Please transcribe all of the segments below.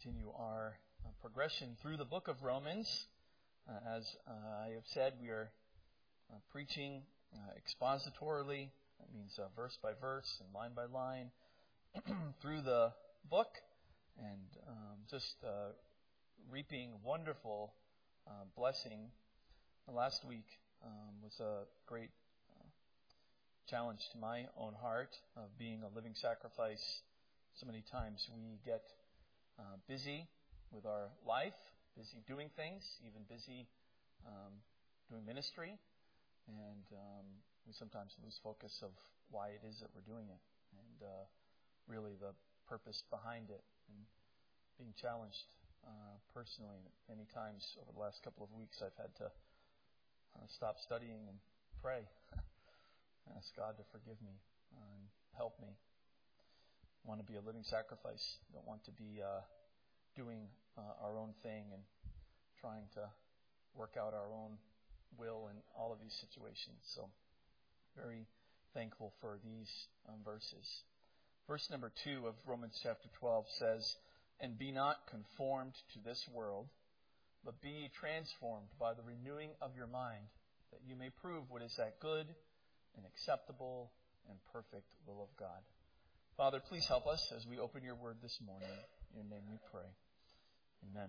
continue our progression through the book of Romans. As I have said, we are preaching expositorily. That means verse by verse and line by line through the book, and just reaping wonderful blessing. Last week was a great challenge to my own heart of being a living sacrifice. So many times we get busy with our life, busy doing things, even busy doing ministry, and we sometimes lose focus of why it is that we're doing it, and really the purpose behind it, and being challenged personally. Many times over the last couple of weeks I've had to stop studying and pray. Ask God to forgive me and help me. I want to be a living sacrifice. Don't want to be doing our own thing and trying to work out our own will in all of these situations. So, very thankful for these verses. Verse number 2 of Romans chapter 12 says, "And be not conformed to this world, but be ye transformed by the renewing of your mind, that you may prove what is that good and acceptable and perfect will of God." Father, please help us as we open your word this morning. In your name we pray. Amen.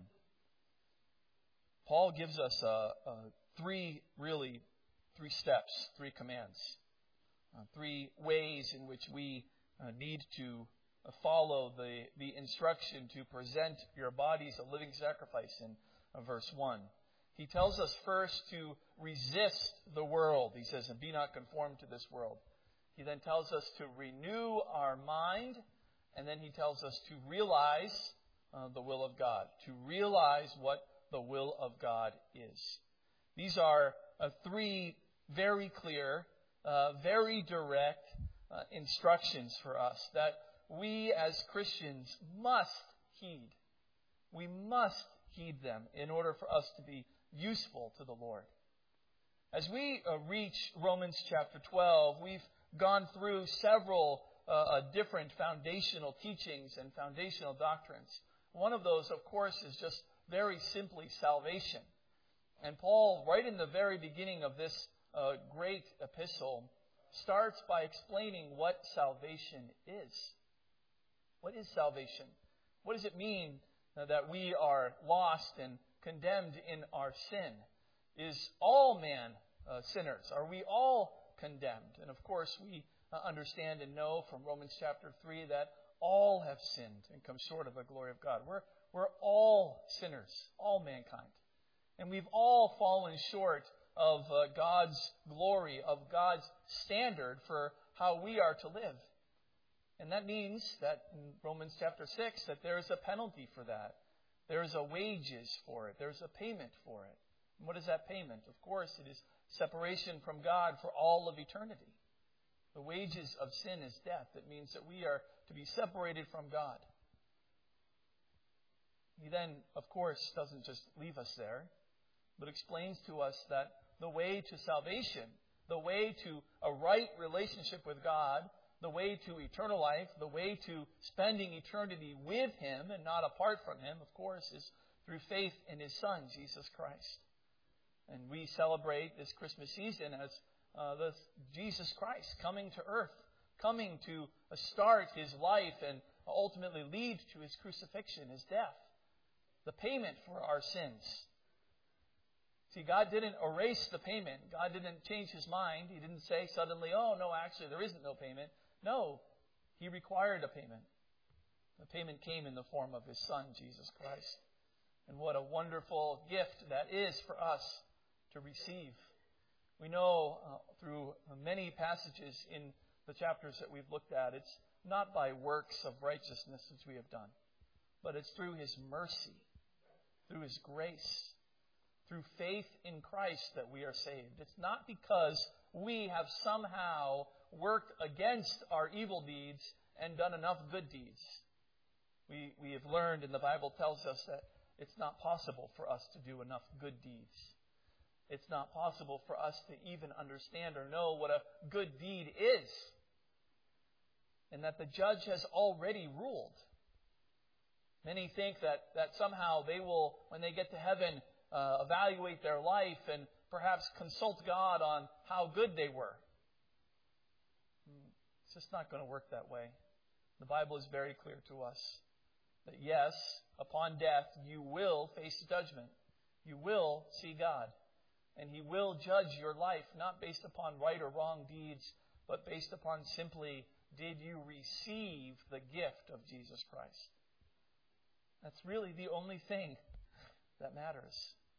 Paul gives us three steps, three commands, three ways in which we need to follow the instruction to present your bodies a living sacrifice in verse 1. He tells us first to resist the world. He says, "And be not conformed to this world." He then tells us to renew our mind, and then he tells us to realize the will of God, to realize what the will of God is. These are three very clear, very direct instructions for us that we as Christians must heed. We must heed them in order for us to be useful to the Lord. As we reach Romans chapter 12, we've gone through several different foundational teachings and foundational doctrines. One of those, of course, is just very simply salvation. And Paul, right in the very beginning of this great epistle, starts by explaining what salvation is. What is salvation? What does it mean that we are lost and condemned in our sin? Is all man sinners? Are we all condemned? And of course, we understand and know from Romans chapter 3 that all have sinned and come short of the glory of God. We're all sinners, all mankind. And we've all fallen short of God's glory, of God's standard for how we are to live. And that means that in Romans chapter 6, that there is a penalty for that. There is a wages for it. There's a payment for it. And what is that payment? Of course, it is separation from God for all of eternity. The wages of sin is death. It means that we are to be separated from God. He then, of course, doesn't just leave us there, but explains to us that the way to salvation, the way to a right relationship with God, the way to eternal life, the way to spending eternity with Him and not apart from Him, of course, is through faith in His Son, Jesus Christ. And we celebrate this Christmas season as Jesus Christ coming to earth, coming to start His life and ultimately lead to His crucifixion, His death, the payment for our sins. See, God didn't erase the payment. God didn't change His mind. He didn't say suddenly, "Oh, no, actually, there isn't no payment." No, He required a payment. The payment came in the form of His Son, Jesus Christ. And what a wonderful gift that is for us to receive. We know through many passages in the chapters that we've looked at, it's not by works of righteousness which we have done, but it's through His mercy, through His grace, through faith in Christ that we are saved. It's not because we have somehow worked against our evil deeds and done enough good deeds. We have learned, and the Bible tells us that it's not possible for us to do enough good deeds. It's not possible for us to even understand or know what a good deed is. And that the judge has already ruled. Many think that somehow they will, when they get to heaven, evaluate their life and perhaps consult God on how good they were. It's just not going to work that way. The Bible is very clear to us that yes, upon death, you will face judgment. You will see God. And He will judge your life, not based upon right or wrong deeds, but based upon simply, did you receive the gift of Jesus Christ? That's really the only thing that matters.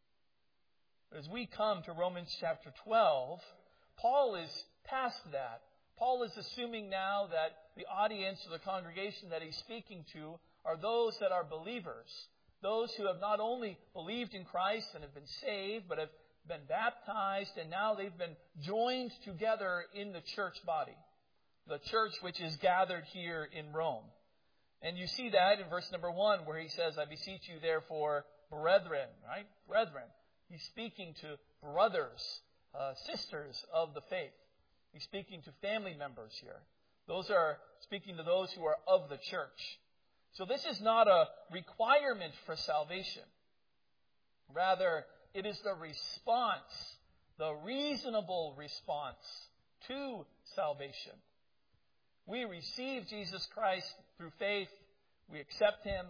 As we come to Romans chapter 12, Paul is past that. Paul is assuming now that the audience or the congregation that he's speaking to are those that are believers. Those who have not only believed in Christ and have been saved, but have been baptized, and now they've been joined together in the church body. The church which is gathered here in Rome. And you see that in verse number 1 where he says, I beseech you therefore, brethren, right? Brethren. He's speaking to brothers, sisters of the faith. He's speaking to family members here. Those are speaking to those who are of the church. So this is not a requirement for salvation. Rather, it is the response, the reasonable response to salvation. We receive Jesus Christ through faith. We accept Him.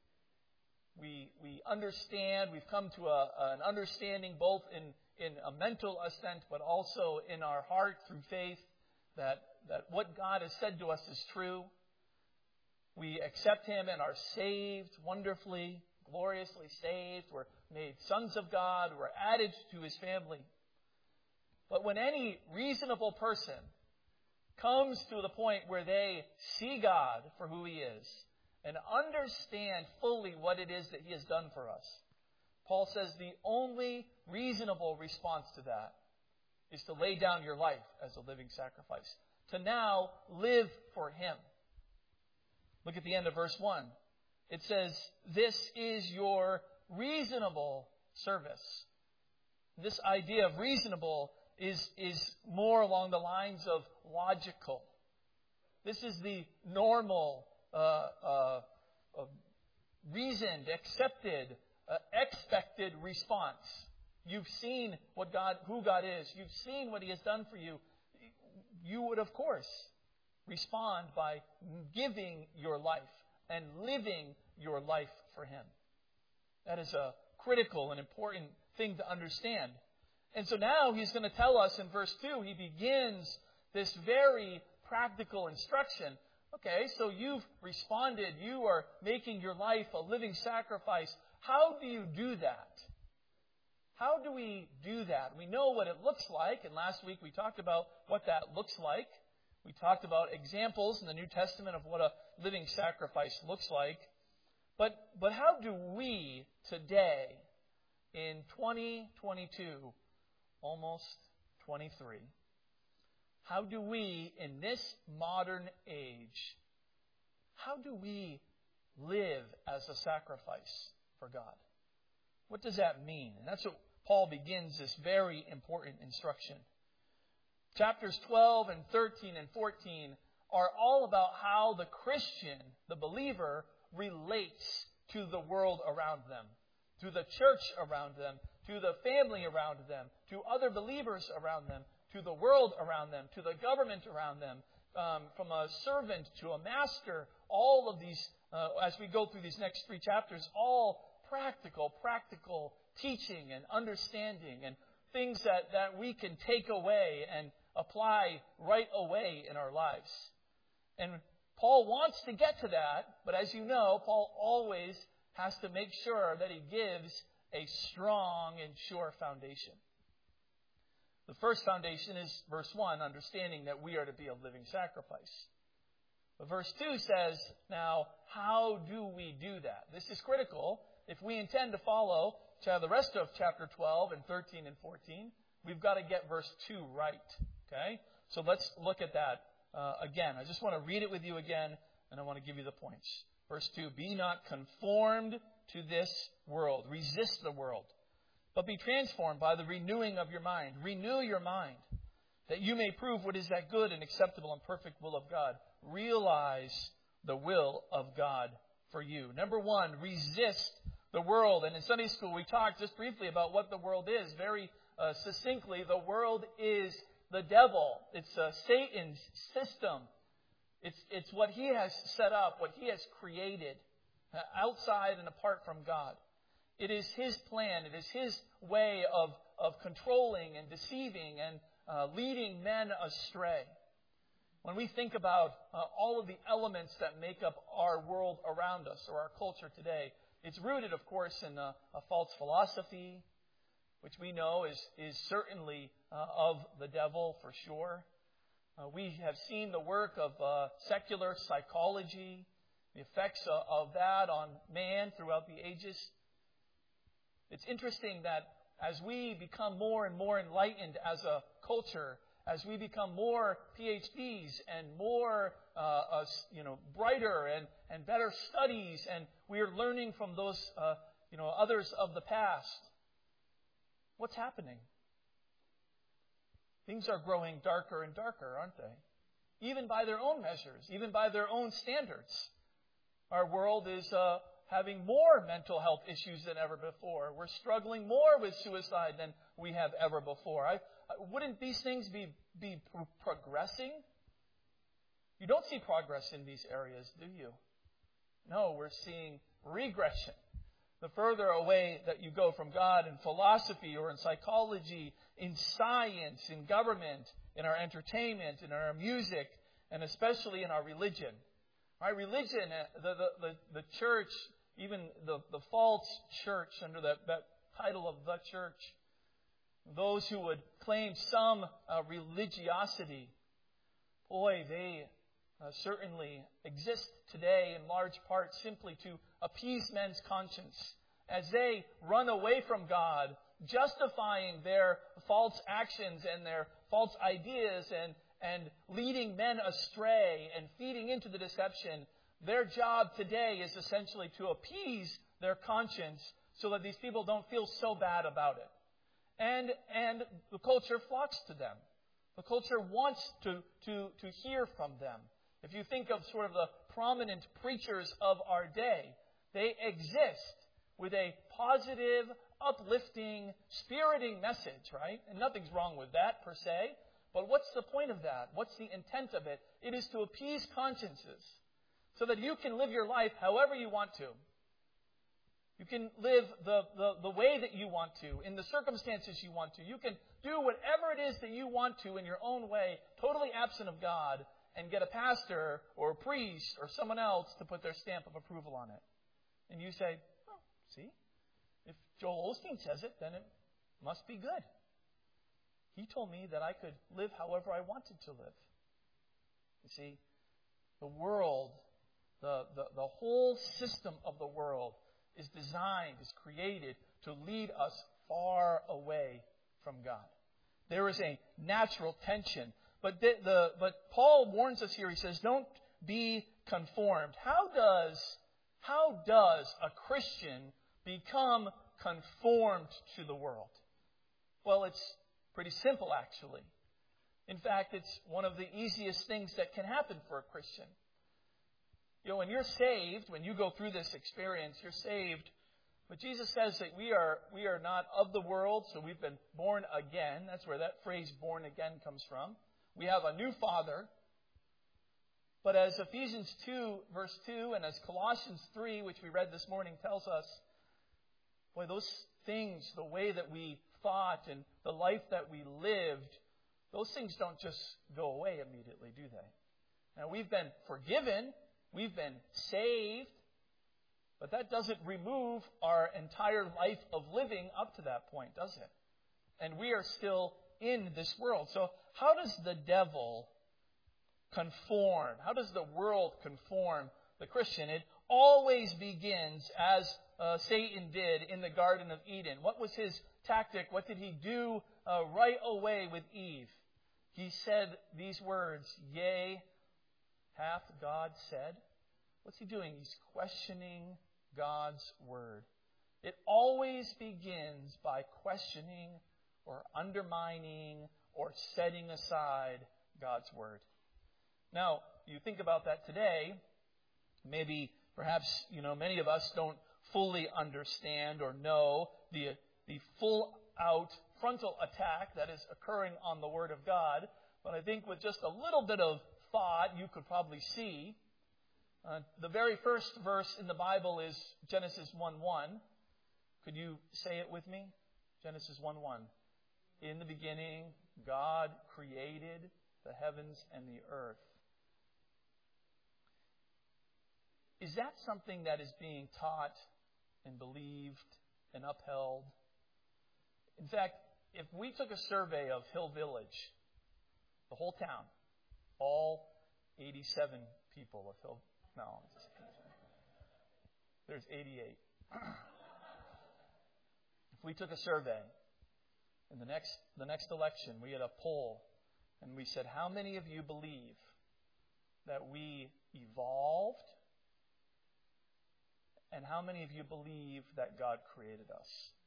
We understand. We've come to an understanding both in a mental assent, but also in our heart through faith that what God has said to us is true. We accept Him and are saved wonderfully, gloriously saved. We're made sons of God. We're added to His family. But when any reasonable person comes to the point where they see God for who He is and understand fully what it is that He has done for us, Paul says the only reasonable response to that is to lay down your life as a living sacrifice, to now live for Him. Look at the end of verse 1. It says, this is your reasonable service. This idea of reasonable is more along the lines of logical. This is the normal, reasoned, accepted, expected response. You've seen who God is. You've seen what He has done for you. You would, of course, respond by giving your life and living your life for Him. That is a critical and important thing to understand. And so now he's going to tell us in verse 2, he begins this very practical instruction. Okay, so you've responded. You are making your life a living sacrifice. How do you do that? How do we do that? We know what it looks like, and last week we talked about what that looks like. We talked about examples in the New Testament of what a living sacrifice looks like. But how do we today, in 2022, almost 23, how do we, in this modern age, how do we live as a sacrifice for God? What does that mean? And that's what Paul begins this very important instruction. Chapters 12 and 13 and 14 are all about how the Christian, the believer, relates to the world around them, to the church around them, to the family around them, to other believers around them, to the world around them, to the government around them, from a servant to a master. All of these, as we go through these next 3 chapters, all practical teaching and understanding and things that we can take away and apply right away in our lives. And Paul wants to get to that, but as you know, Paul always has to make sure that he gives a strong and sure foundation. The first foundation is verse 1, understanding that we are to be a living sacrifice. But verse 2 says, now, how do we do that? This is critical. If we intend to follow the rest of chapter 12 and 13 and 14, we've got to get verse 2 right. Okay? So let's look at that again. I just want to read it with you again, and I want to give you the points. Verse 2, be not conformed to this world. Resist the world. But be transformed by the renewing of your mind. Renew your mind, that you may prove what is that good and acceptable and perfect will of God. Realize the will of God for you. Number one, resist the world. And in Sunday school, we talked just briefly about what the world is. Very succinctly, the world is the devil. It's Satan's system. It's what he has set up, what he has created, outside and apart from God. It is his plan. It is his way of controlling and deceiving and leading men astray. When we think about all of the elements that make up our world around us or our culture today, it's rooted, of course, in a false philosophy, which we know is certainly of the devil for sure. We have seen the work of secular psychology, the effects of that on man throughout the ages. It's interesting that as we become more and more enlightened as a culture, as we become more PhDs and more brighter and better studies, and we are learning from those others of the past, what's happening? Things are growing darker and darker, aren't they? Even by their own measures, even by their own standards. Our world is having more mental health issues than ever before. We're struggling more with suicide than we have ever before. Wouldn't these things be progressing? You don't see progress in these areas, do you? No, we're seeing regression. The further away that you go from God in philosophy or in psychology, in science, in government, in our entertainment, in our music, and especially in our religion. Our religion, the church, even the false church under that title of the church, those who would claim some religiosity, boy, they certainly exist today in large part simply to appease men's conscience as they run away from God, justifying their false actions and their false ideas and leading men astray and feeding into the deception. Their job today is essentially to appease their conscience so that these people don't feel so bad about it. And the culture flocks to them. The culture wants to hear from them. If you think of sort of the prominent preachers of our day, they exist with a positive, uplifting, spiriting message, right? And nothing's wrong with that per se. But what's the point of that? What's the intent of it? It is to appease consciences so that you can live your life however you want to. You can live the way that you want to, in the circumstances you want to. You can do whatever it is that you want to in your own way, totally absent of God, and get a pastor or a priest or someone else to put their stamp of approval on it. And you say, oh, see, if Joel Osteen says it, then it must be good. He told me that I could live however I wanted to live. You see, the world, the whole system of the world is designed, is created to lead us far away from God. There is a natural tension. But Paul warns us here. He says, don't be conformed. How does a Christian become conformed to the world? Well, it's pretty simple, actually. In fact, it's one of the easiest things that can happen for a Christian. You know, when you're saved, when you go through this experience, you're saved. But Jesus says that we are not of the world, so we've been born again. That's where that phrase born again comes from. We have a new Father. But as Ephesians 2, verse 2, and as Colossians 3, which we read this morning, tells us, boy, those things, the way that we thought and the life that we lived, those things don't just go away immediately, do they? Now, we've been forgiven. We've been saved. But that doesn't remove our entire life of living up to that point, does it? And we are still in this world. So how does the devil conform? How does the world conform the Christian? It always begins as Satan did in the Garden of Eden. What was his tactic? What did he do right away with Eve? He said these words, "Yea, hath God said?" What's he doing? He's questioning God's word. It always begins by questioning or undermining or setting aside God's word. Now, you think about that today, maybe Perhaps, many of us don't fully understand or know the full-out frontal attack that is occurring on the Word of God. But I think with just a little bit of thought, you could probably see. The very first verse in the Bible is Genesis 1:1. Could you say it with me? Genesis 1:1. In the beginning, God created the heavens and the earth. Is that something that is being taught and believed and upheld? In fact, if we took a survey of Hill Village, the whole town, all 87 people of Hill, no, there's 88. If we took a survey, in the next election, we had a poll, and we said, how many of you believe that we evolved? And how many of you believe that God created us?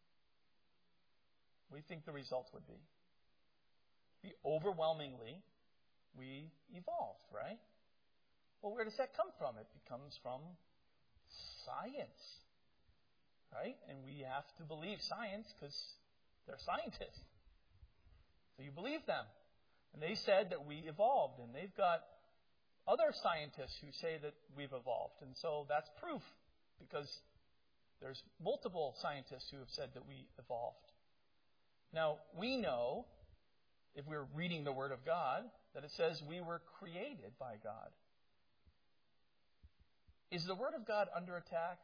We think the result would be overwhelmingly, we evolved, right? Well, where does that come from? It comes from science, right? And we have to believe science because they're scientists. So you believe them. And they said that we evolved, and they've got other scientists who say that we've evolved. And so that's proof, because there's multiple scientists who have said that we evolved. Now, we know, if we're reading the Word of God, that it says we were created by God. Is the Word of God under attack?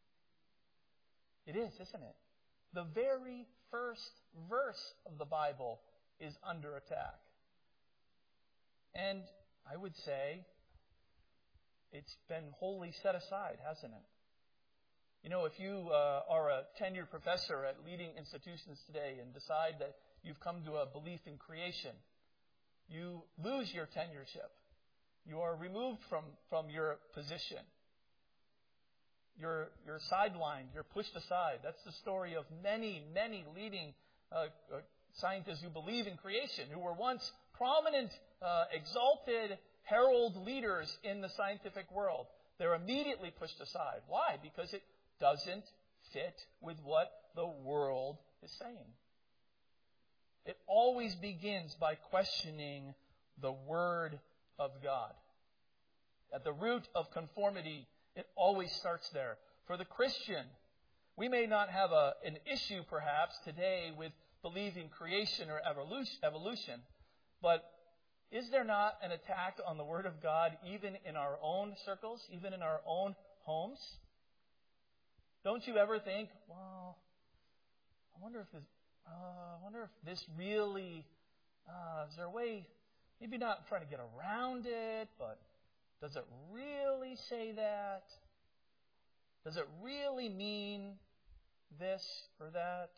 It is, isn't it? The very first verse of the Bible is under attack. And I would say it's been wholly set aside, hasn't it? If you are a tenured professor at leading institutions today and decide that you've come to a belief in creation, you lose your tenureship. You are removed from your position. You're sidelined. You're pushed aside. That's the story of many, many leading scientists who believe in creation, who were once prominent, exalted herald leaders in the scientific world. They're immediately pushed aside. Why? Because it doesn't fit with what the world is saying. It always begins by questioning the Word of God. At the root of conformity, it always starts there. For the Christian, we may not have an issue perhaps today with believing creation or evolution, but is there not an attack on the Word of God even in our own circles, even in our own homes? Don't you ever think, well, I wonder if this really, is there a way, maybe not trying to get around it, but does it really say that? Does it really mean this or that?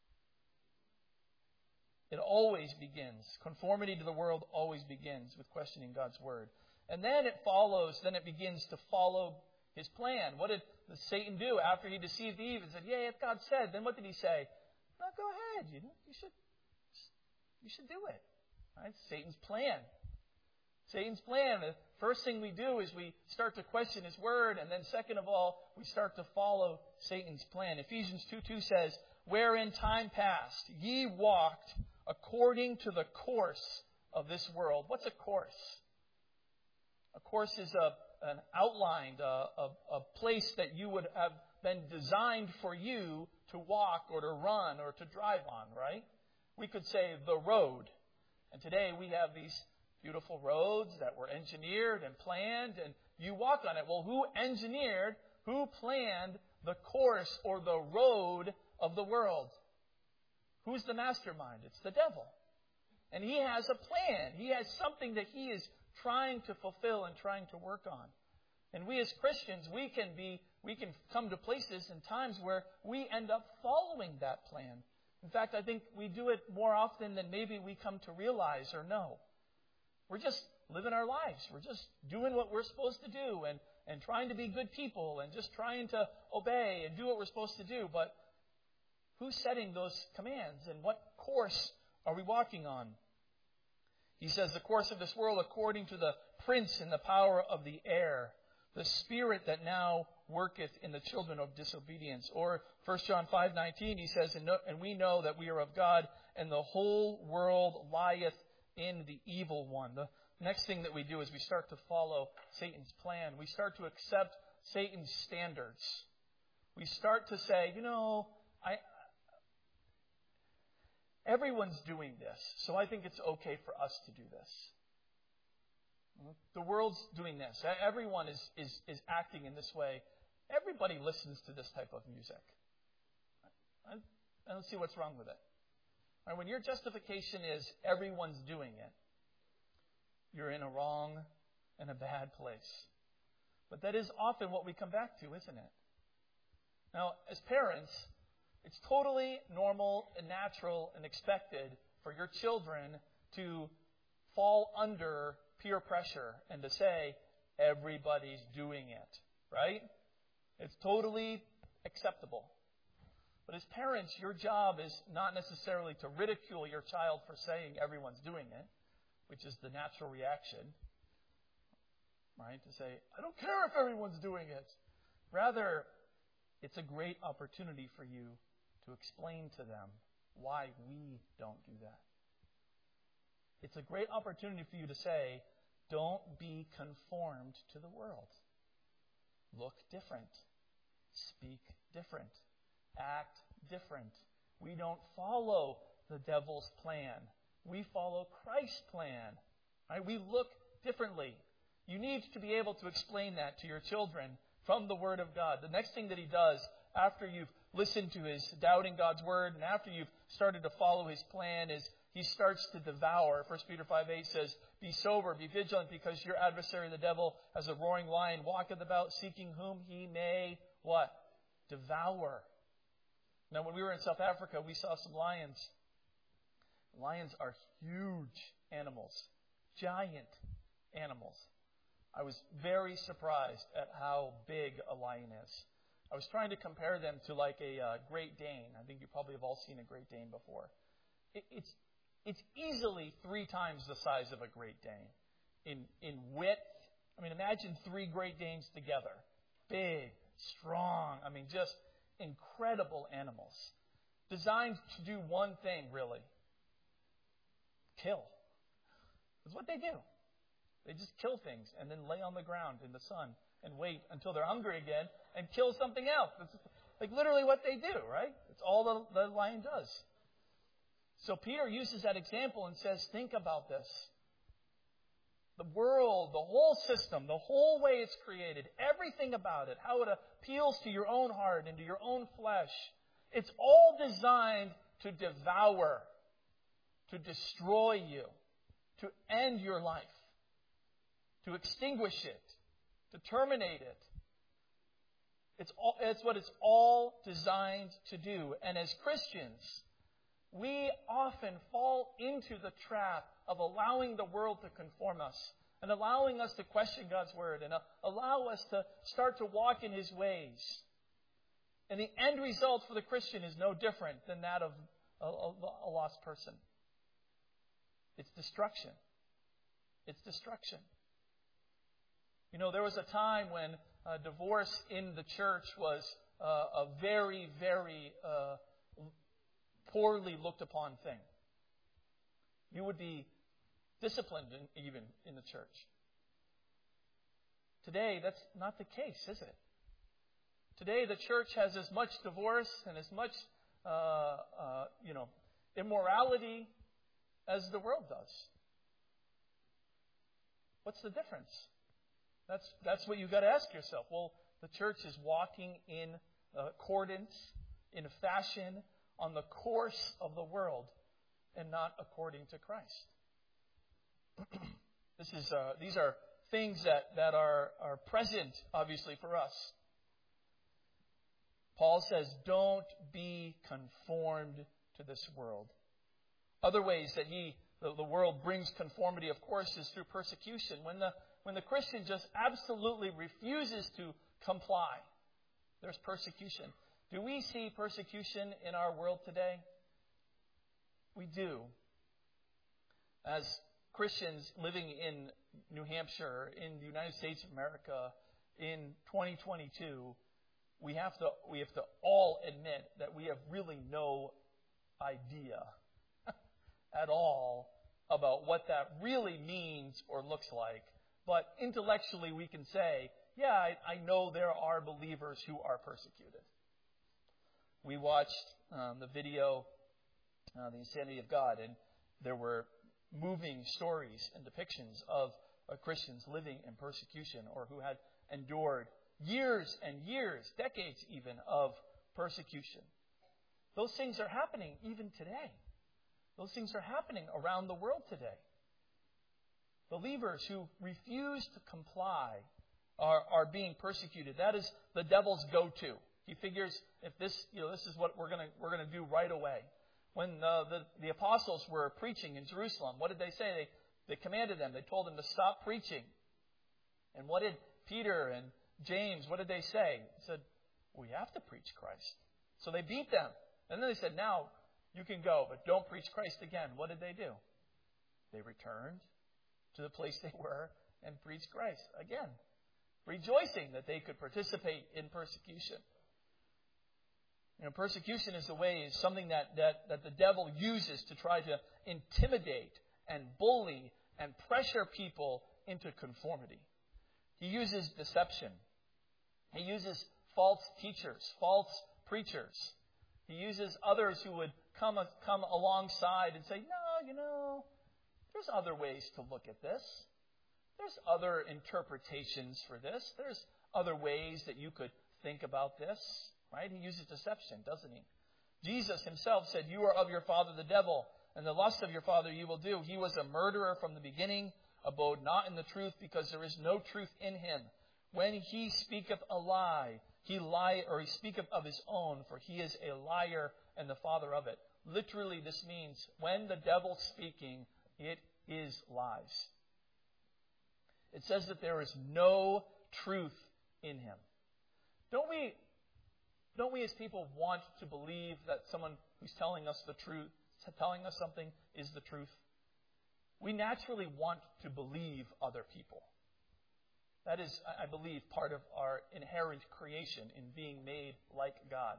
It always begins. Conformity to the world always begins with questioning God's Word. And then it begins to follow His plan. What did Satan do after he deceived Eve and said, yeah, if God said, then what did he say? No, go ahead. You should do it. Right? Satan's plan. Satan's plan. The first thing we do is we start to question His Word, and then second of all, we start to follow Satan's plan. Ephesians 2:2 says, wherein time past ye walked according to the course of this world. What's a course? A course is an outline, a place that you would have been designed for you to walk or to run or to drive on, right? We could say the road. And today we have these beautiful roads that were engineered and planned, and you walk on it. Well, who planned the course or the road of the world? Who's the mastermind? It's the devil. And he has a plan. He has something that he is trying to fulfill and trying to work on. And we as Christians, we can come to places and times where we end up following that plan. In fact, I think we do it more often than maybe we come to realize or know. We're just living our lives. We're just doing what we're supposed to do and trying to be good people and just trying to obey and do what we're supposed to do. But who's setting those commands, and what course are we walking on? He says, the course of this world according to the prince and the power of the air, the spirit that now worketh in the children of disobedience. Or 1 John 5:19, he says, and we know that we are of God, and the whole world lieth in the evil one. The next thing that we do is we start to follow Satan's plan. We start to accept Satan's standards. We start to say, everyone's doing this, so I think it's okay for us to do this. The world's doing this. Everyone is acting in this way. Everybody listens to this type of music. I don't see what's wrong with it. Right, when your justification is everyone's doing it, you're in a wrong and a bad place. But that is often what we come back to, isn't it? Now, as parents, it's totally normal and natural and expected for your children to fall under peer pressure and to say, everybody's doing it, right? It's totally acceptable. But as parents, your job is not necessarily to ridicule your child for saying everyone's doing it, which is the natural reaction, right? To say, I don't care if everyone's doing it. Rather, it's a great opportunity for you to explain to them why we don't do that. It's a great opportunity for you to say, don't be conformed to the world. Look different. Speak different. Act different. We don't follow the devil's plan. We follow Christ's plan. Right? We look differently. You need to be able to explain that to your children from the Word of God. The next thing that he does after you've listened to his doubting God's Word and after you've started to follow his plan is he starts to devour. 1 Peter 5:8 says, be sober, be vigilant, because your adversary, the devil, as a roaring lion, walketh about, seeking whom he may, what? Devour. Now, when we were in South Africa, we saw some lions. Lions are huge animals, giant animals. I was very surprised at how big a lion is. I was trying to compare them to like a Great Dane. I think you probably have all seen a Great Dane before. It's easily 3 times the size of a Great Dane in width. I mean, imagine 3 Great Danes together. Big, strong. I mean, just incredible animals. Designed to do one thing, really. Kill. That's what they do. They just kill things and then lay on the ground in the sun and wait until they're hungry again and kill something else. It's like literally what they do, right? It's all the lion does. So Peter uses that example and says, think about this. The world, the whole system, the whole way it's created, everything about it, how it appeals to your own heart and to your own flesh, it's all designed to devour, to destroy you, to end your life, to extinguish it, to terminate it. It's what it's all designed to do. And as Christians, we often fall into the trap of allowing the world to conform us and allowing us to question God's Word and allow us to start to walk in His ways. And the end result for the Christian is no different than that of a lost person. It's destruction. It's destruction. You know, there was a time when divorce in the church was a very, very poorly looked upon thing. You would be disciplined even in the church. Today, that's not the case, is it? Today, the church has as much divorce and as much, immorality as the world does. What's the difference? That's what you've got to ask yourself. Well, the church is walking in accordance, in fashion, on the course of the world, and not according to Christ. These are things that are present, obviously, for us. Paul says, don't be conformed to this world. Other ways that the world brings conformity, of course, is through persecution. When the Christian just absolutely refuses to comply, there's persecution. Do we see persecution in our world today? We do. As Christians living in New Hampshire, in the United States of America, in 2022, we have to all admit that we have really no idea at all about what that really means or looks like. But intellectually we can say, yeah, I know there are believers who are persecuted. We watched the video, The Insanity of God, and there were moving stories and depictions of Christians living in persecution or who had endured years and years, decades even, of persecution. Those things are happening even today. Those things are happening around the world today. Believers who refuse to comply are being persecuted. That is the devil's go-to. He figures if this is what we're going to do right away. When the apostles were preaching in Jerusalem, what did they say? They commanded them. They told them to stop preaching. And what did Peter and James, what did they say? They said, we have to preach Christ. So they beat them. And then they said, now you can go, but don't preach Christ again. What did they do? They returned to the place they were and preached Christ again, rejoicing that they could participate in persecution. Persecution is something that the devil uses to try to intimidate and bully and pressure people into conformity. He uses deception. He uses false teachers, false preachers. He uses others who would come alongside and say, no, there's other ways to look at this. There's other interpretations for this. There's other ways that you could think about this. Right? He uses deception, doesn't he? Jesus himself said, you are of your father the devil, and the lust of your father you will do. He was a murderer from the beginning, abode not in the truth, because there is no truth in him. When he speaketh a lie, he speaketh of his own, for he is a liar and the father of it. Literally, this means when the devil's speaking, it is lies. It says that there is no truth in him. Don't we as people want to believe that someone who's telling us the truth, telling us something, is the truth? We naturally want to believe other people. That is, I believe, part of our inherent creation in being made like God.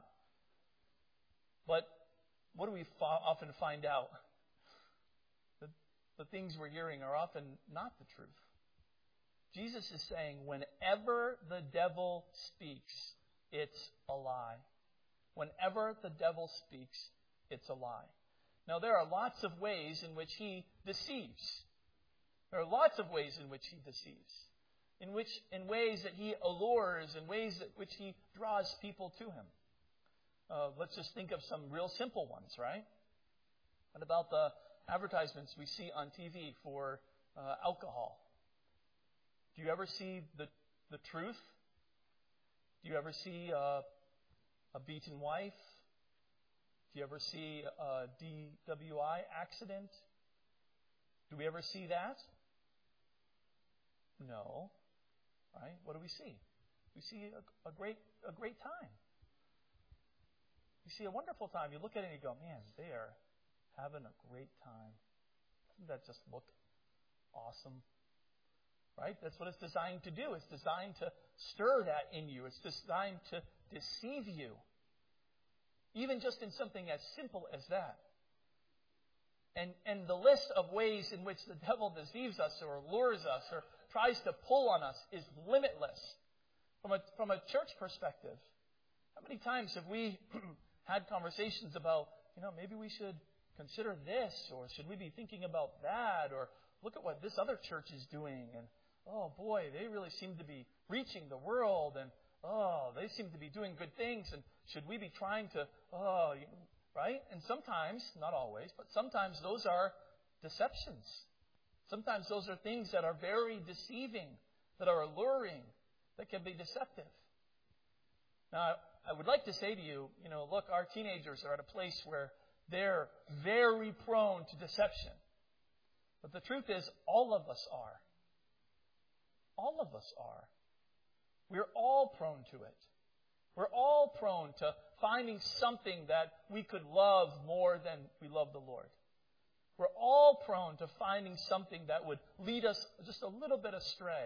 But what do we often find out? The things we're hearing are often not the truth. Jesus is saying, whenever the devil speaks, it's a lie. Whenever the devil speaks, it's a lie. Now, there are lots of ways in which he deceives. There are lots of ways in which he deceives. In ways that he allures, in ways that which he draws people to him. Let's just think of some real simple ones, right? What about the advertisements we see on TV for alcohol? Do you ever see the truth? Do you ever see a beaten wife? Do you ever see a DWI accident? Do we ever see that? No. Right? What do we see? We see a great time. We see a wonderful time. You look at it and you go, man, they are having a great time. Doesn't that just look awesome? Right? That's what it's designed to do. It's designed to stir that in you. It's designed to deceive you. Even just in something as simple as that. And the list of ways in which the devil deceives us or lures us or tries to pull on us is limitless. From a church perspective, how many times have we had conversations about, maybe we should consider this, or should we be thinking about that, or look at what this other church is doing, and oh boy, they really seem to be reaching the world, and oh, they seem to be doing good things, and should we be trying to, right? And sometimes, not always, but sometimes those are deceptions. Sometimes those are things that are very deceiving, that are alluring, that can be deceptive. Now, I would like to say to you, look, our teenagers are at a place where they're very prone to deception. But the truth is, all of us are. All of us are. We're all prone to it. We're all prone to finding something that we could love more than we love the Lord. We're all prone to finding something that would lead us just a little bit astray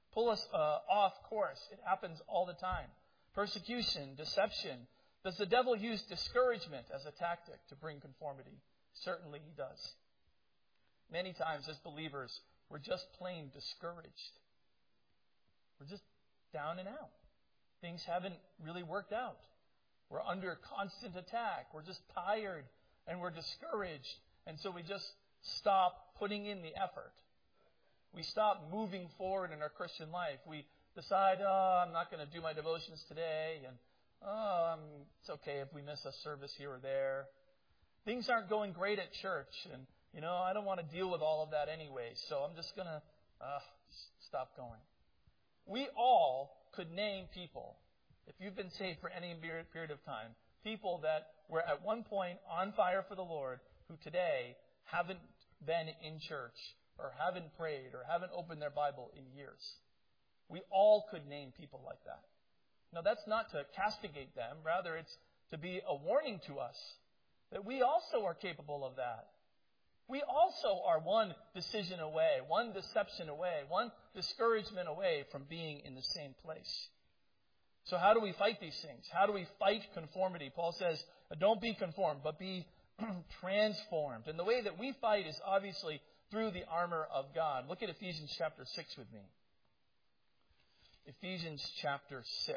pull us off course. It happens all the time. Persecution, deception. Does the devil use discouragement as a tactic to bring conformity? Certainly he does. Many times as believers, we're just plain discouraged. We're just down and out. Things haven't really worked out. We're under constant attack. We're just tired and we're discouraged. And so we just stop putting in the effort. We stop moving forward in our Christian life. We decide, I'm not going to do my devotions today. And, it's okay if we miss a service here or there. Things aren't going great at church. And, I don't want to deal with all of that anyway. So I'm just going to stop going. We all could name people, if you've been saved for any period of time, people that were at one point on fire for the Lord who today haven't been in church or haven't prayed or haven't opened their Bible in years. We all could name people like that. Now, that's not to castigate them. Rather, it's to be a warning to us that we also are capable of that. We also are one decision away, one deception away, one discouragement away from being in the same place. So how do we fight these things? How do we fight conformity? Paul says, don't be conformed, but be transformed. And the way that we fight is obviously through the armor of God. Look at Ephesians chapter 6 with me. Ephesians chapter 6.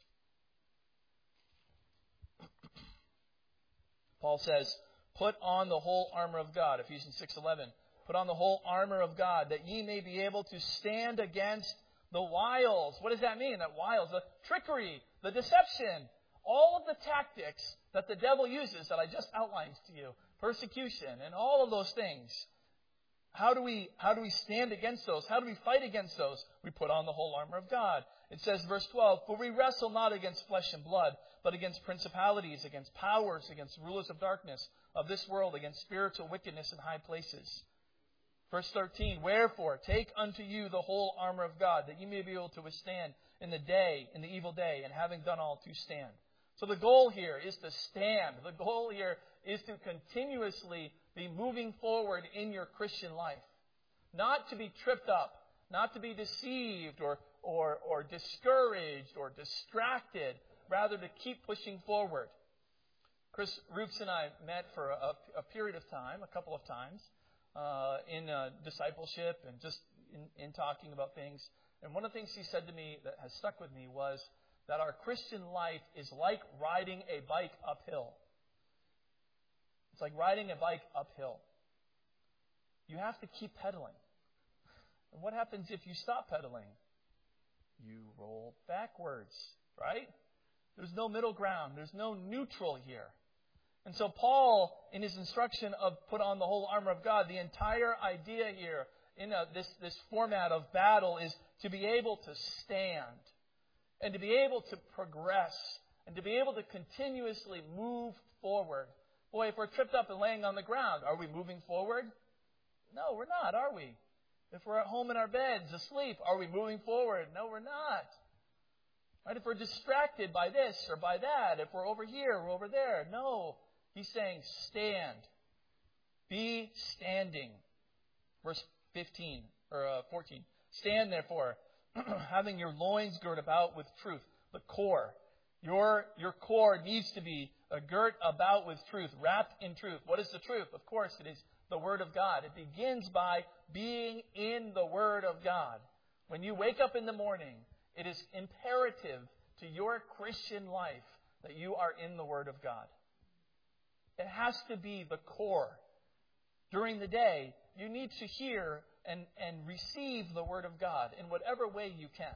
Paul says, put on the whole armor of God. Ephesians 6:11. Put on the whole armor of God, that ye may be able to stand against the wiles. What does that mean? That wiles, the trickery, the deception, all of the tactics that the devil uses that I just outlined to you, persecution and all of those things. How do we stand against those? How do we fight against those? We put on the whole armor of God. It says, verse 12, for we wrestle not against flesh and blood, but against principalities, against powers, against rulers of darkness of this world, against spiritual wickedness in high places. Verse 13, wherefore, take unto you the whole armor of God, that ye may be able to withstand in the evil day, and having done all, to stand. So the goal here is to stand. The goal here is to continuously be moving forward in your Christian life. Not to be tripped up, not to be deceived or discouraged or distracted, rather to keep pushing forward. Chris Rooks and I met for a period of time, a couple of times, in discipleship and just in talking about things. And one of the things he said to me that has stuck with me was that our Christian life is like riding a bike uphill. It's like riding a bike uphill. You have to keep pedaling. And what happens if you stop pedaling? You roll backwards, right? There's no middle ground. There's no neutral here. And so Paul, in his instruction of put on the whole armor of God, the entire idea here in this format of battle is to be able to stand and to be able to progress and to be able to continuously move forward. Boy, if we're tripped up and laying on the ground, are we moving forward? No, we're not, are we? If we're at home in our beds, asleep, are we moving forward? No, we're not. Right? If we're distracted by this or by that, if we're over here or over there, no. He's saying, stand. Be standing. Verse 15 or 14. Stand therefore, having your loins girt about with truth. The core. Your core needs to be girt about with truth, wrapped in truth. What is the truth? Of course, it is the Word of God. It begins by being in the Word of God. When you wake up in the morning, it is imperative to your Christian life that you are in the Word of God. It has to be the core. During the day, you need to hear and receive the Word of God in whatever way you can.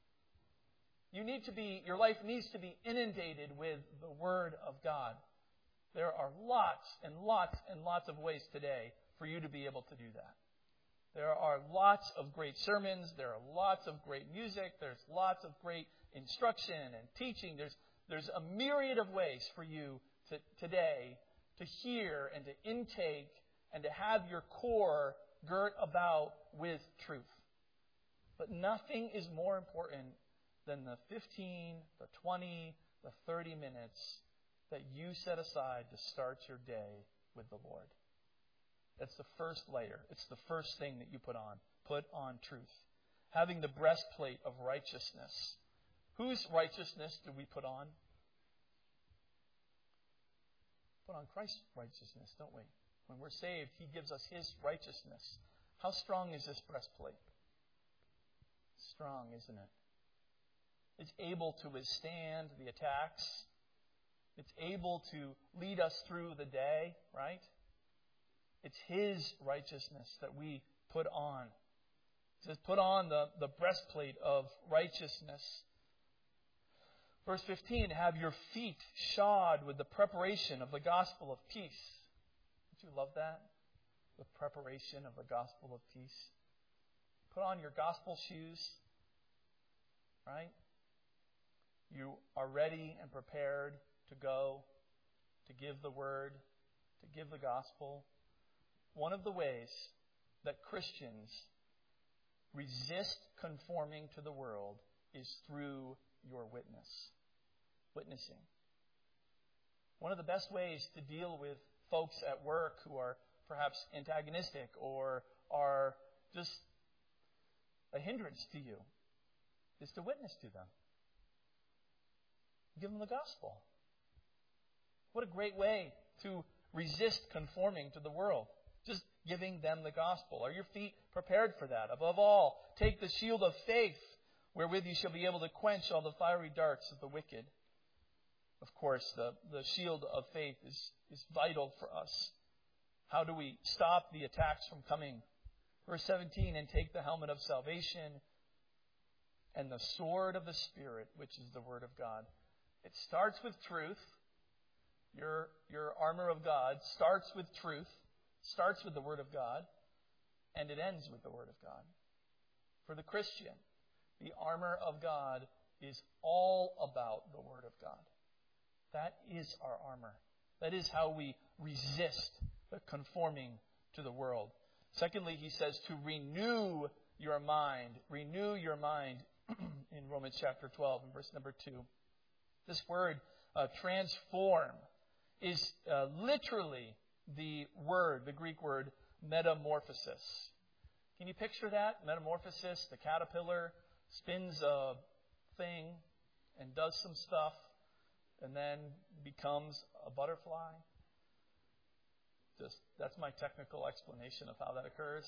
Your life needs to be inundated with the Word of God. There are lots and lots and lots of ways today for you to be able to do that. There are lots of great sermons. There are lots of great music. There's lots of great instruction and teaching. There's a myriad of ways for you today to hear and to intake and to have your core girt about with truth. But nothing is more important than the 15, the 20, the 30 minutes that you set aside to start your day with the Lord. That's the first layer. It's the first thing that you put on. Put on truth. having the breastplate of righteousness. Whose righteousness do we put on? Put on Christ's righteousness, don't we? When we're saved, He gives us His righteousness. How strong is this breastplate? Strong, isn't it? It's able to withstand the attacks. It's able to lead us through the day, right? It's His righteousness that we put on. It says, put on the breastplate of righteousness. Verse 15, have your feet shod with the preparation of the gospel of peace. Don't you love that? The preparation of the gospel of peace. Put on your gospel shoes, right? You are ready and prepared to go, to give the word, to give the gospel. One of the ways that Christians resist conforming to the world is through your witnessing. One of the best ways to deal with folks at work who are perhaps antagonistic or are just a hindrance to you is to witness to them. Give them the gospel. What a great way to resist conforming to the world. Just giving them the gospel. Are your feet prepared for that? Above all, take the shield of faith, wherewith you shall be able to quench all the fiery darts of the wicked. Of course, the shield of faith is vital for us. How do we stop the attacks from coming? Verse 17, and take the helmet of salvation and the sword of the Spirit, which is the Word of God. It starts with truth. Your armor of God starts with truth, starts with the Word of God, and it ends with the Word of God. For the Christian, the armor of God is all about the Word of God. That is our armor. That is how we resist the conforming to the world. Secondly, he says to renew your mind. Renew your mind in Romans chapter 12 and verse number 2. This word, transform, is literally the Greek word, metamorphosis. Can you picture that? Metamorphosis, the caterpillar spins a thing and does some stuff and then becomes a butterfly. That's my technical explanation of how that occurs.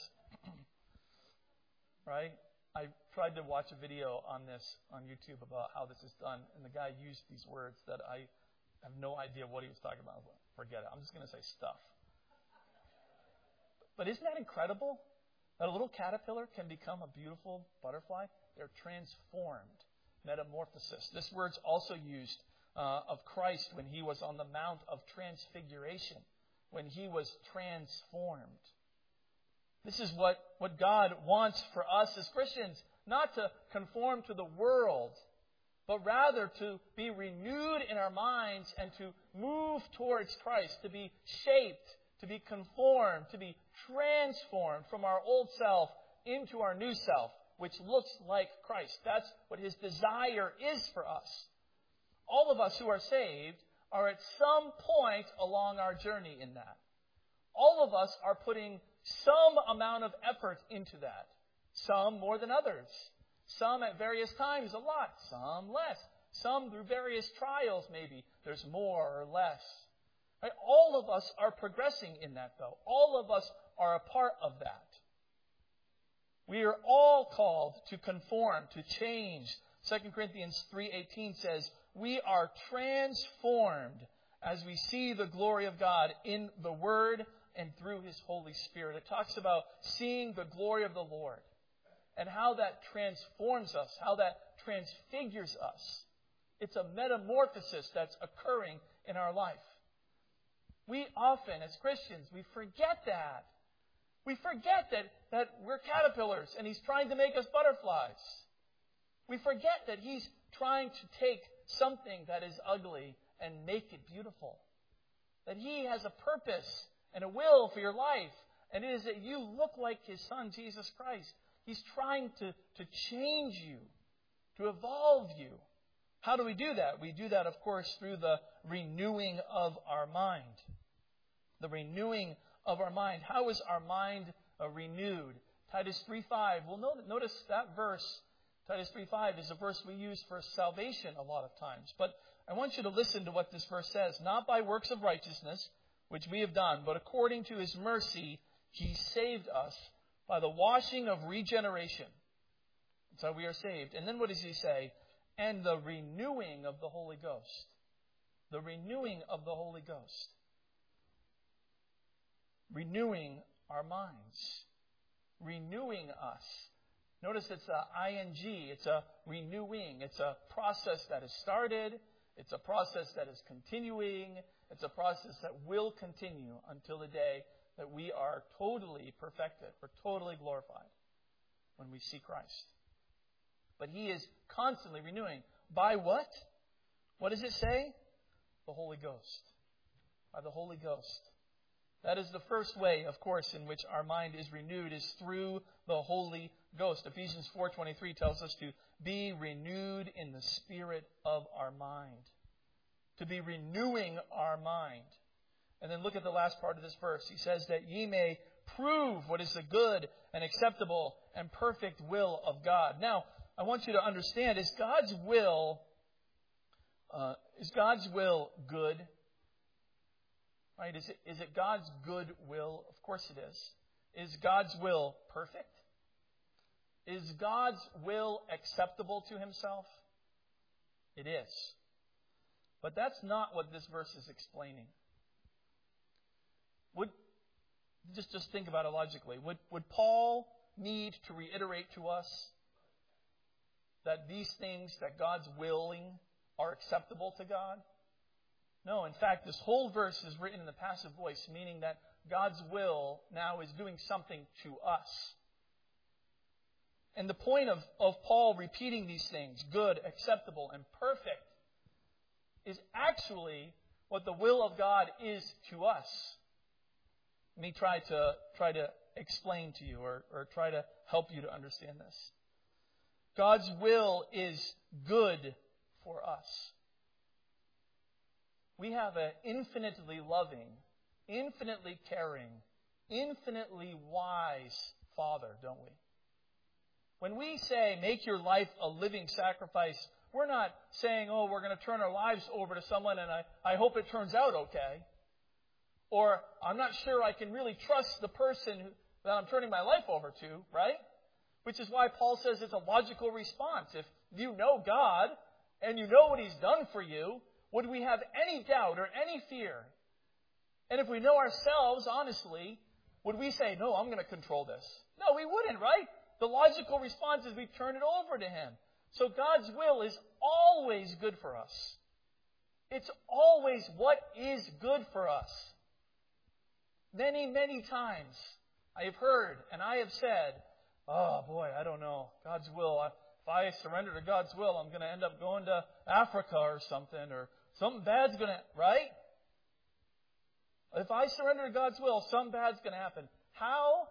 Right? I tried to watch a video on this on YouTube about how this is done, and the guy used these words that I have no idea what he was talking about. Forget it. I'm just going to say stuff. But isn't that incredible? That a little caterpillar can become a beautiful butterfly? They're transformed. Metamorphosis. This word's also used of Christ when He was on the Mount of Transfiguration, when He was transformed. This is what God wants for us as Christians, not to conform to the world, but rather to be renewed in our minds and to move towards Christ, to be shaped, to be conformed, to be transformed from our old self into our new self, which looks like Christ. That's what His desire is for us. All of us who are saved are at some point along our journey in that. All of us are putting some amount of effort into that. Some more than others. Some at various times a lot. Some less. Some through various trials maybe. There's more or less. Right? All of us are progressing in that though. All of us are a part of that. We are all called to conform, to change. 2 Corinthians 3:18 says, we are transformed as we see the glory of God in the Word and through His Holy Spirit. It talks about seeing the glory of the Lord and how that transforms us, how that transfigures us. It's a metamorphosis that's occurring in our life. We often, as Christians, we forget that. We forget that we're caterpillars and He's trying to make us butterflies. We forget that He's trying to take something that is ugly and make it beautiful. That He has a purpose and a will for your life. And it is that you look like His Son, Jesus Christ. He's trying to change you, to evolve you. How do we do that? We do that, of course, through the renewing of our mind. The renewing of our mind. How is our mind renewed? Titus 3:5. Well, notice that verse, Titus 3:5, is a verse we use for salvation a lot of times. But I want you to listen to what this verse says. Not by works of righteousness, which we have done, but according to His mercy, He saved us by the washing of regeneration. That's how we are saved. And then what does He say? And the renewing of the Holy Ghost. The renewing of the Holy Ghost. Renewing our minds. Renewing us. Notice it's a ing. It's a renewing. It's a process that has started. It's a process that is continuing. It's a process that will continue until the day that we are totally perfected or totally glorified when we see Christ. But He is constantly renewing. By what? What does it say? The Holy Ghost. By the Holy Ghost. That is the first way, of course, in which our mind is renewed, is through the Holy Ghost. Ephesians 4:23 tells us to be renewed in the spirit of our mind. To be renewing our mind. And then look at the last part of this verse. He says that ye may prove what is the good and acceptable and perfect will of God. Now, I want you to understand, is God's will good? Right? Is it God's good will? Of course it is. Is God's will perfect? Is God's will acceptable to Himself? It is. But that's not what this verse is explaining. Just think about it logically. Would Paul need to reiterate to us that these things that God's willing are acceptable to God? No, in fact, this whole verse is written in the passive voice, meaning that God's will now is doing something to us. And the point of Paul repeating these things, good, acceptable, and perfect, is actually what the will of God is to us. Let me try to explain to you or try to help you to understand this. God's will is good for us. We have an infinitely loving, infinitely caring, infinitely wise Father, don't we? When we say, make your life a living sacrifice, we're not saying, we're going to turn our lives over to someone and I hope it turns out okay. Or, I'm not sure I can really trust the person that I'm turning my life over to, right? Which is why Paul says it's a logical response. If you know God and you know what He's done for you, would we have any doubt or any fear? And if we know ourselves, honestly, would we say, no, I'm going to control this? No, we wouldn't, right? The logical response is we turn it over to Him. So God's will is always good for us. It's always what is good for us. Many, many times I have heard and I have said, oh boy, I don't know. God's will. If I surrender to God's will, I'm going to end up going to Africa or something bad's going to, right? If I surrender to God's will, something bad's going to happen. How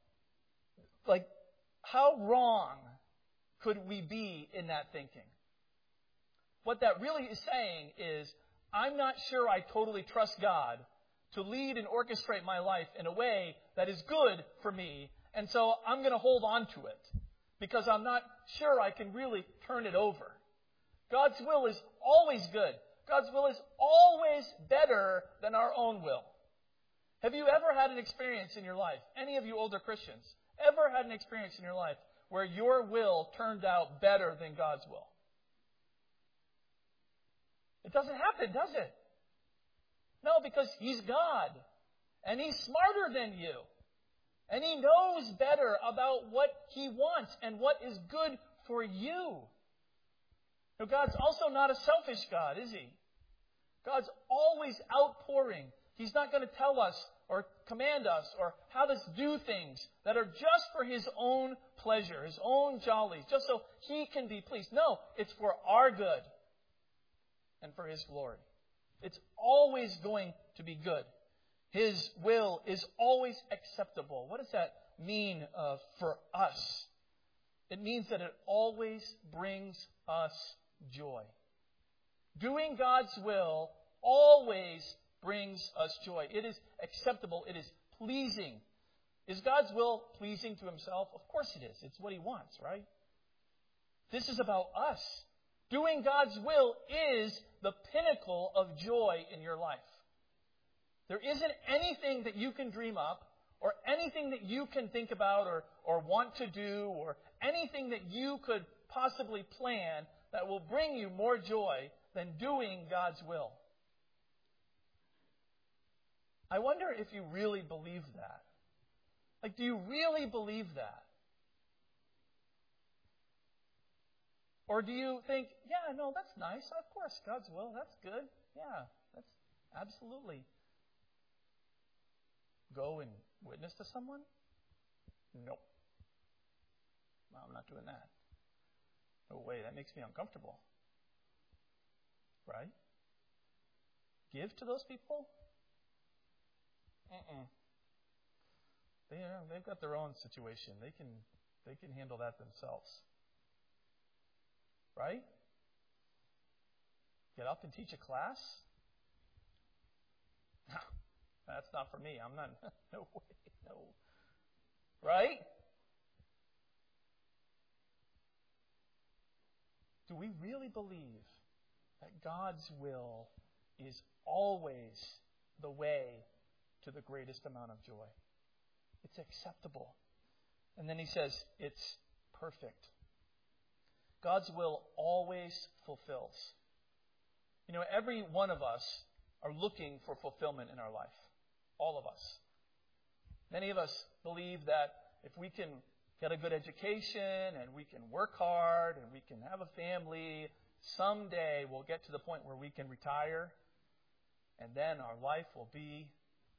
wrong could we be in that thinking? What that really is saying is, I'm not sure I totally trust God to lead and orchestrate my life in a way that is good for me, and so I'm going to hold on to it because I'm not sure I can really turn it over. God's will is always good. God's will is always better than our own will. Have you ever had an experience in your life, any of you older Christians, ever had an experience in your life where your will turned out better than God's will? It doesn't happen, does it? No, because He's God. And He's smarter than you. And He knows better about what He wants and what is good for you. Now, God's also not a selfish God, is He? God's always outpouring. He's not going to tell us or command us or have us do things that are just for His own pleasure, His own jollies, just so He can be pleased. No, it's for our good and for His glory. It's always going to be good. His will is always acceptable. What does that mean for us? It means that it always brings us joy. Doing God's will always brings us joy. It is acceptable. It is pleasing. Is God's will pleasing to Himself? Of course it is. It's what He wants, right? This is about us. Doing God's will is the pinnacle of joy in your life. There isn't anything that you can dream up, or anything that you can think about or want to do, or anything that you could possibly plan that will bring you more joy than doing God's will. I wonder if you really believe that. Like, do you really believe that? Or do you think, yeah, no, that's nice. Of course, God's will, that's good. Yeah, that's absolutely. Go and witness to someone? Nope. No, I'm not doing that. No way, that makes me uncomfortable. Right? Give to those people? They've got their own situation. They can handle that themselves. Right? Get up and teach a class? That's not for me. I'm not. No way. No. Right? Do we really believe that God's will is always the way to the greatest amount of joy? It's acceptable. And then he says, it's perfect. God's will always fulfills. You know, every one of us are looking for fulfillment in our life. All of us. Many of us believe that if we can get a good education and we can work hard and we can have a family, someday we'll get to the point where we can retire and then our life will be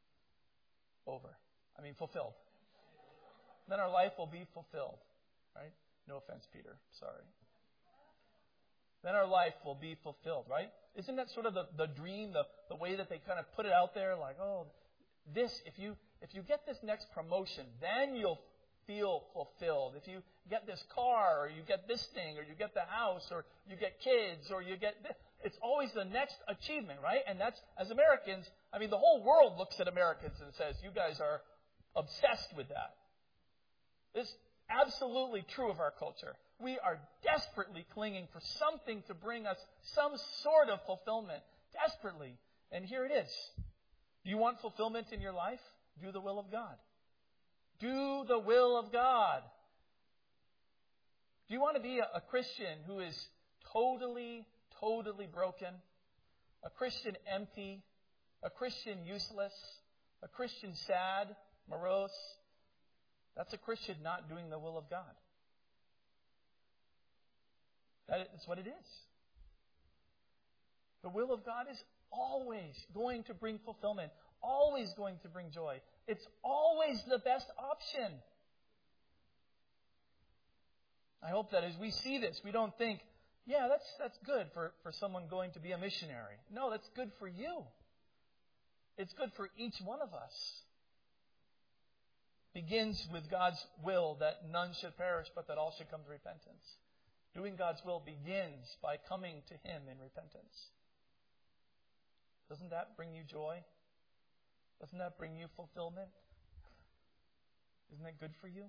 fulfilled. Then our life will be fulfilled. Right? No offense, Peter. Sorry. Then our life will be fulfilled, right? Isn't that sort of the dream, the way that they kind of put it out there? Like, if you get this next promotion, then you'll feel fulfilled. If you get this car, or you get this thing, or you get the house, or you get kids, or you get this, it's always the next achievement, right? And that's, as Americans, the whole world looks at Americans and says, you guys are obsessed with that. It's absolutely true of our culture. We are desperately clinging for something to bring us some sort of fulfillment. Desperately. And here it is. Do you want fulfillment in your life? Do the will of God. Do the will of God. Do you want to be a Christian who is totally broken? A Christian empty? A Christian useless? A Christian sad? Morose? That's a Christian not doing the will of God. That's what it is. The will of God is always going to bring fulfillment, always going to bring joy. It's always the best option. I hope that as we see this, we don't think, yeah, that's good for someone going to be a missionary. No, that's good for you. It's good for each one of us. Begins with God's will that none should perish, but that all should come to repentance. Doing God's will begins by coming to Him in repentance. Doesn't that bring you joy? Doesn't that bring you fulfillment? Isn't that good for you?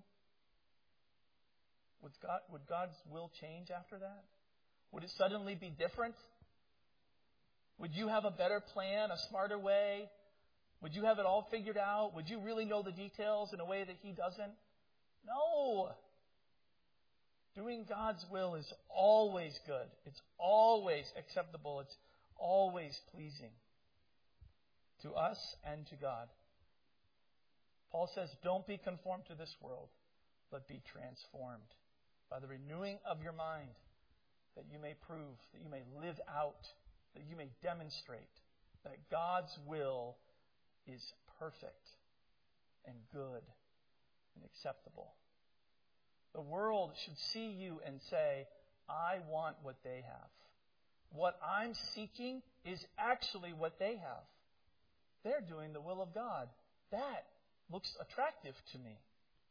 Would God's will change after that? Would it suddenly be different? Would you have a better plan, a smarter way? Would you have it all figured out? Would you really know the details in a way that He doesn't? No. Doing God's will is always good. It's always acceptable. It's always pleasing to us and to God. Paul says, don't be conformed to this world, but be transformed by the renewing of your mind, that you may prove, that you may live out, that you may demonstrate that God's will is perfect and good and acceptable. The world should see you and say, I want what they have. What I'm seeking is actually what they have. They're doing the will of God. That looks attractive to me.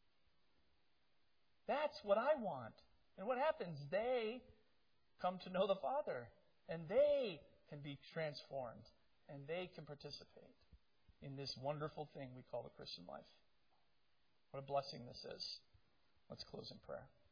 That's what I want. And what happens? They come to know the Father. And they can be transformed. And they can participate in this wonderful thing we call the Christian life. What a blessing this is. Let's close in prayer.